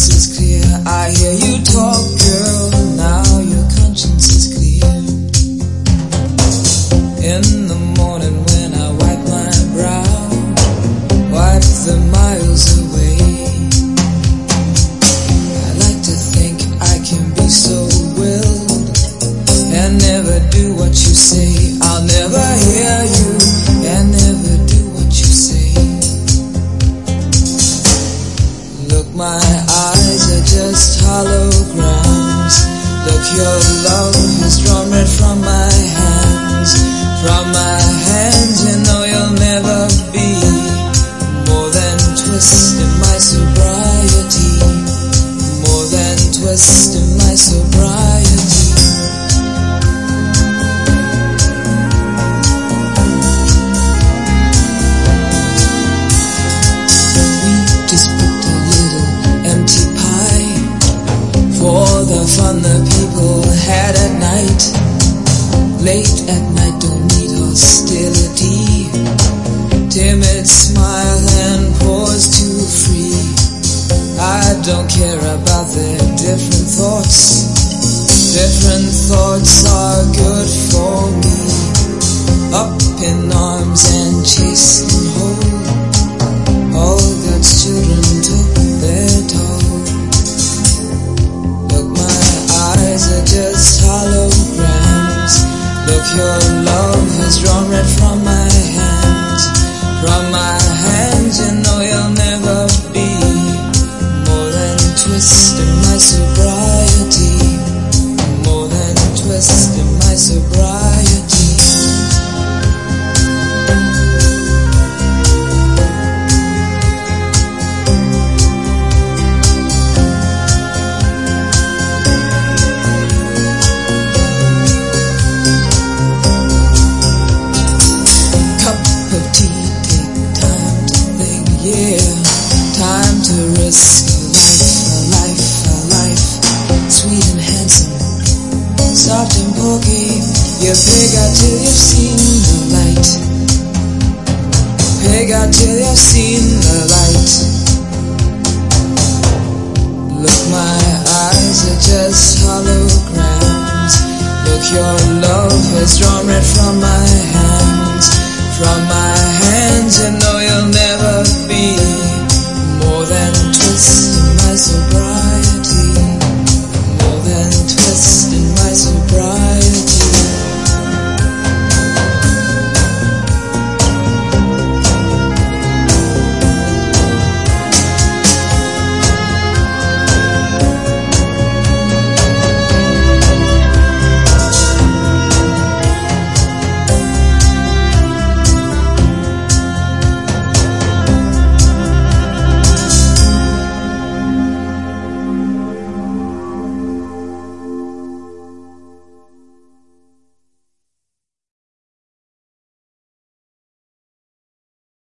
conscience is clear. I hear you talk, girl, now your conscience is clear. In the morning when I wipe my brow, wipe the miles away, I like to think I can be so willed and never do what you say. I'll never hear you and never do what you say. Look, my eyes are just holograms. Look, your love has drawn red from my hands. From my hands, you know you'll never be more than twist in my sobriety. More than twist in my sobriety. Fun the people had at night. Late at night, don't need hostility. Timid smile and pause too free. I don't care about their different thoughts. Different thoughts are good for me. Up in arms and chased and whole. All God's children took their toll. Eyes are just holograms. Look, your love has drawn red from my hands. From my hands, you know you'll never be more than twist in my sobriety. More than twist in my sobriety. Risk a life, sweet and handsome, soft and pokey. You pig out till you've seen the light. Pig out till you've seen the light. Look, my eyes are just holograms. Look, your love has drawn red from my hands. From my hands, you know you'll never be more than twist